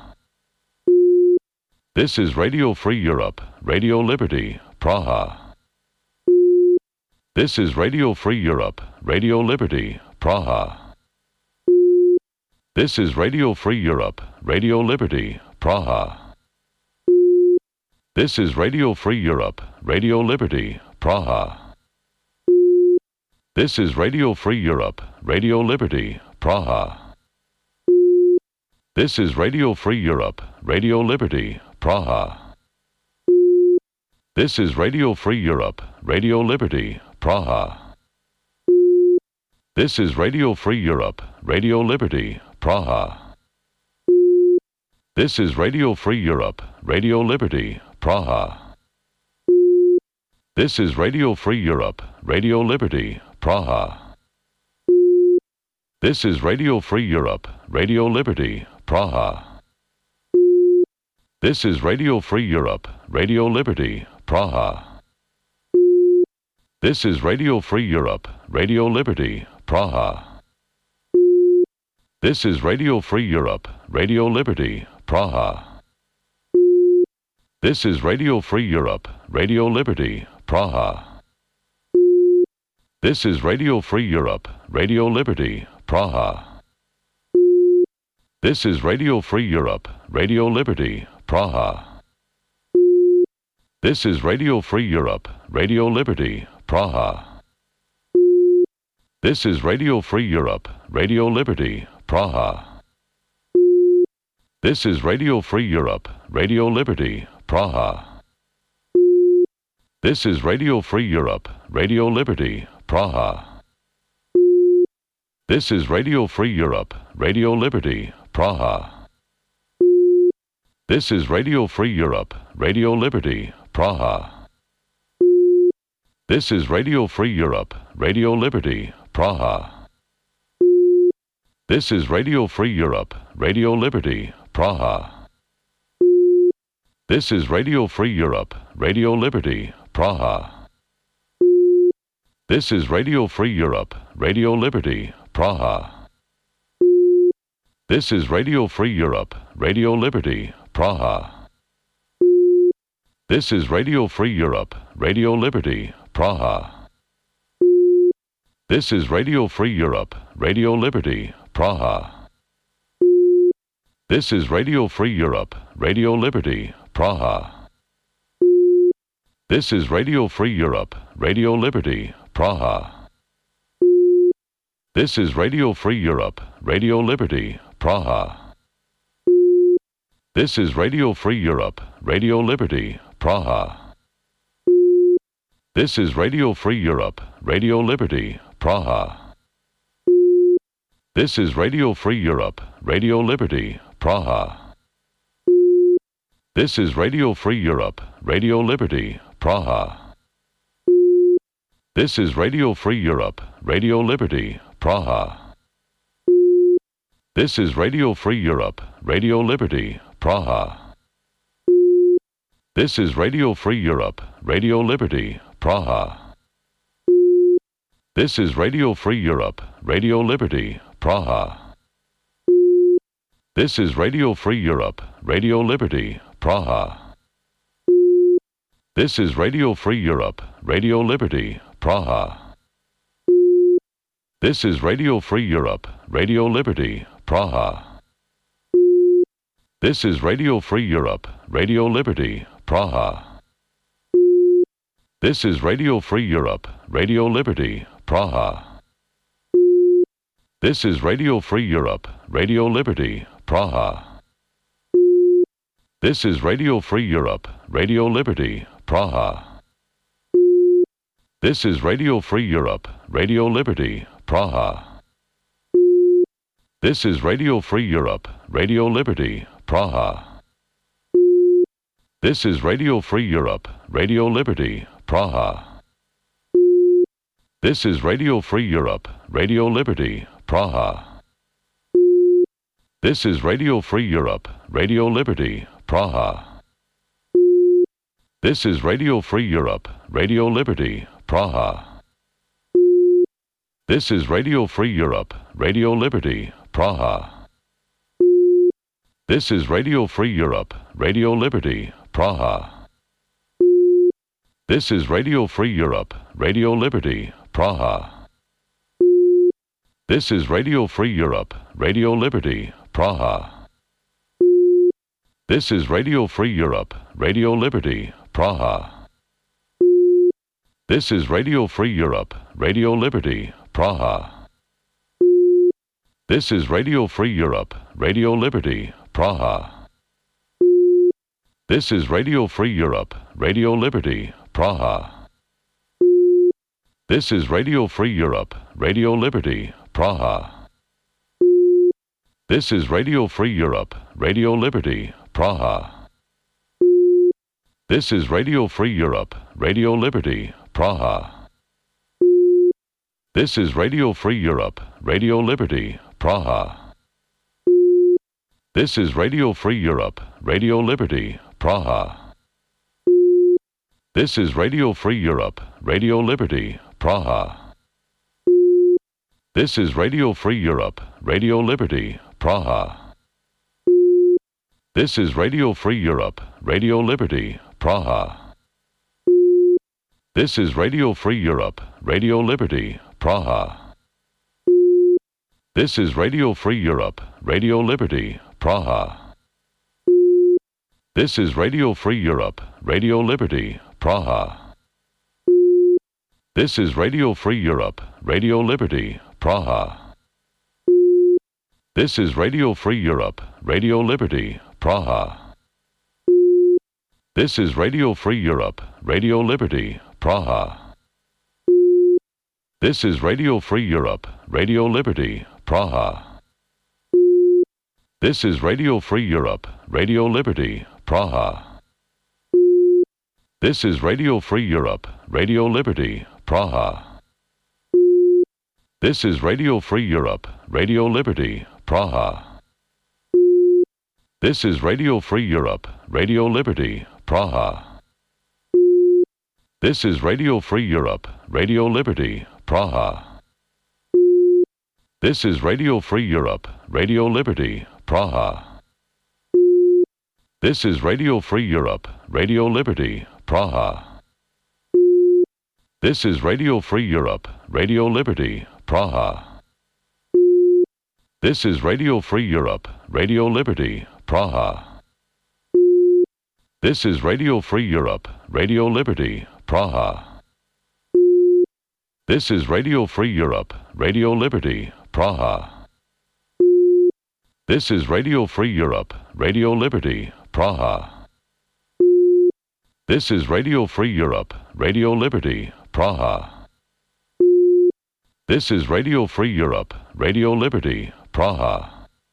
This is Radio Free Europe, Radio Liberty, Praha. This is Radio Free Europe, Radio Liberty, Praha. This is Radio Free Europe, Radio Liberty, Praha. This is Radio Free Europe, Radio Liberty, Praha. This is Radio Free Europe, Radio Liberty, Praha. This is Radio Free Europe, Radio Liberty, Praha. This is Radio Free Europe, Radio Liberty, Praha. This is Radio Free Europe, Radio Liberty, Praha. This is Radio Free Europe, Radio Liberty, Praha. This is Radio Free Europe, Radio Liberty, Praha. This is Radio Free Europe, Radio Liberty, Praha. This is Radio Free Europe, Radio Liberty, Praha. This is Radio Free Europe, Radio Liberty, Praha. This is Radio Free Europe, Radio Liberty, Praha. This is Radio Free Europe, Radio Liberty, Praha. This is Radio Free Europe, Radio Liberty, Praha. This is Radio Free Europe, Radio Liberty, Praha. This is Radio Free Europe, Radio Liberty, Praha. This is Radio Free Europe, Radio Liberty, Praha. This is Radio Free Europe, Radio Liberty, Praha. This is Radio Free Europe, Radio Liberty, Praha. This is Radio Free Europe, Radio Liberty, Praha. This is Radio Free Europe, Radio Liberty, Praha. This is Radio Free Europe, Radio Liberty, Praha. This is Radio Free Europe, Radio Liberty, Praha. This is Radio Free Europe, Radio Liberty, Praha. This is Radio Free Europe, Radio Liberty, Praha. This is Radio Free Europe, Radio Liberty, Praha. This is Radio Free Europe, Radio Liberty, Praha. This is Radio Free Europe, Radio Liberty, Praha. This is Radio Free Europe, Radio Liberty, Praha. This is Radio Free Europe, Radio Liberty, Praha. This is Radio Free Europe, Radio Liberty, Praha. This is Radio Free Europe, Radio Liberty, Praha. This is Radio Free Europe, Radio Liberty, Praha. This is Radio Free Europe, Radio Liberty, Praha. This is Radio Free Europe, Radio Liberty, Praha. This is Radio Free Europe, Radio Liberty, Praha. This is Radio Free Europe, Radio Liberty, Praha. This is Radio Free Europe, Radio Liberty, Praha. This is Radio Free Europe, Radio Liberty, Praha. This is Radio Free Europe, Radio Liberty, Praha. This is Radio Free Europe, Radio Liberty, Praha. This is Radio Free Europe, Radio Liberty, Praha. This is Radio Free Europe, Radio Liberty, Praha. This is Radio Free Europe, Radio Liberty, Praha. This is Radio Free Europe, Radio Liberty, Praha. This is Radio Free Europe, Radio Liberty, Praha. This is Radio Free Europe, Radio Liberty, Praha. This is Radio Free Europe, Radio Liberty, Praha. This is Radio Free Europe, Radio Liberty, Praha. This is Radio Free Europe, Radio Liberty, Praha. This is Radio Free Europe, Radio Liberty, Praha. This is Radio Free Europe, Radio Liberty, Praha. This is Radio Free Europe, Radio Liberty, Praha. This is Radio Free Europe, Radio Liberty, Praha. This is Radio Free Europe, Radio Liberty, Praha. This is Radio Free Europe, Radio Liberty, Praha. This is Radio Free Europe, Radio Liberty, Praha. This is Radio Free Europe, Radio Liberty, Praha. This is Radio Free Europe, Radio Liberty, Praha. This is Radio Free Europe, Radio Liberty, Praha. This is Radio Free Europe, Radio Liberty, Praha. This is Radio Free Europe, Radio Liberty, Praha. This is Radio Free Europe, Radio Liberty, Praha. This is Radio Free Europe, Radio Liberty, Praha. This is Radio Free Europe, Radio Liberty, Praha. This is Radio Free Europe, Radio Liberty, Praha. This is Radio Free Europe, Radio Liberty, Praha. This is Radio Free Europe, Radio Liberty, Praha. This is Radio Free Europe, Radio Liberty, Praha. This is Radio Free Europe, Radio Liberty, Praha. This is Radio Free Europe, Radio Liberty, Praha. This is Radio Free Europe, Radio Liberty, Praha. This is Radio Free Europe, Radio Liberty, Praha. This is Radio Free Europe, Radio Liberty, Praha. This is Radio Free Europe, Radio Liberty, Praha. This is Radio Free Europe, Radio Liberty, Praha. This is Radio Free Europe, Radio Liberty, Praha. This is Radio Free Europe, Radio Liberty, Praha. This is Radio Free Europe, Radio Liberty, Praha. This is Radio Free Europe, Radio Liberty, Praha. This is Radio Free Europe, Radio Liberty, Praha. This is Radio Free Europe, Radio Liberty, Praha. This is Radio Free Europe, Radio Liberty, Praha. This is Radio Free Europe, Radio Liberty, Praha. This is Radio Free Europe, Radio Liberty, Praha. This is Radio Free Europe, Radio Liberty, Praha. This is Radio Free Europe, Radio Liberty, Praha. This is Radio Free Europe, Radio Liberty, Praha. This is Radio Free Europe, Radio Liberty, Praha.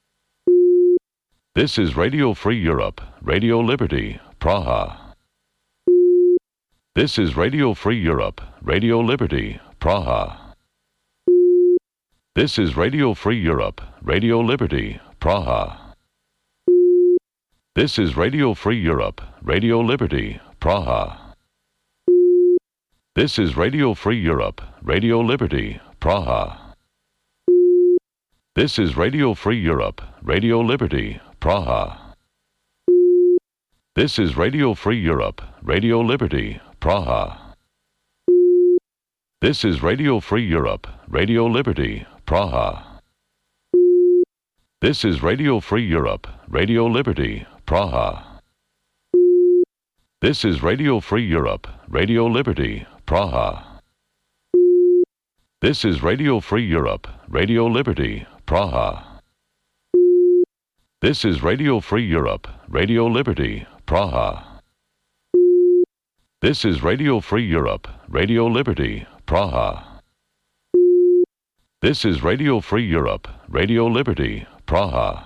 This is Radio Free Europe, Radio Liberty, Praha. This is Radio Free Europe, Radio Liberty, Praha. This is Radio Free Europe, Radio Liberty, Praha. This is Radio Free Europe, Radio Liberty, Praha. This is Radio Free Europe, Radio Liberty, Praha. This is Radio Free Europe, Radio Liberty, Praha. This is Radio Free Europe, Radio Liberty, Praha. This is Radio Free Europe, Radio Liberty, Praha. This is Radio Free Europe, Radio Liberty, Praha. This is Radio Free Europe, Radio Liberty, Praha. This is Radio Free Europe, Radio Liberty, Praha. This is Radio Free Europe, Radio Liberty, Praha. This is Radio Free Europe, Radio Liberty, Praha. This is Radio Free Europe, Radio Liberty, Praha.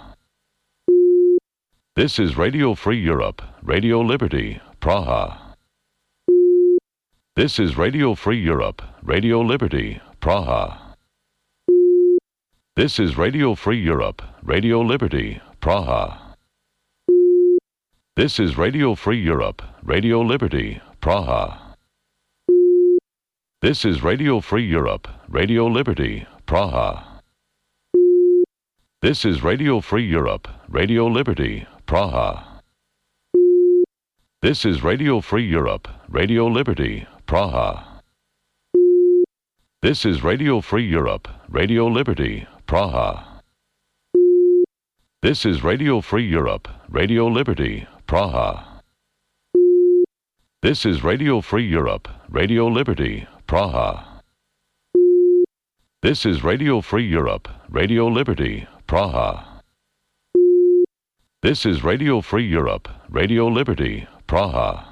This is Radio Free Europe, Radio Liberty, Praha. This is Radio Free Europe, Radio Liberty, Praha. This is Radio Free Europe, Radio Liberty, Praha. This is Radio Free Europe, Radio Liberty, Praha. This is Radio Free Europe, Radio Liberty, Praha. This is Radio Free Europe, Radio Liberty, Praha. This is Radio Free Europe, Radio Liberty, Praha. This is Radio Free Europe, Radio Liberty, Praha. This is Radio Free Europe, Radio Liberty, Praha. This is Radio Free Europe, Radio Liberty, Praha. This is Radio Free Europe, Radio Liberty, Praha. This is Radio Free Europe, Radio Liberty, Praha.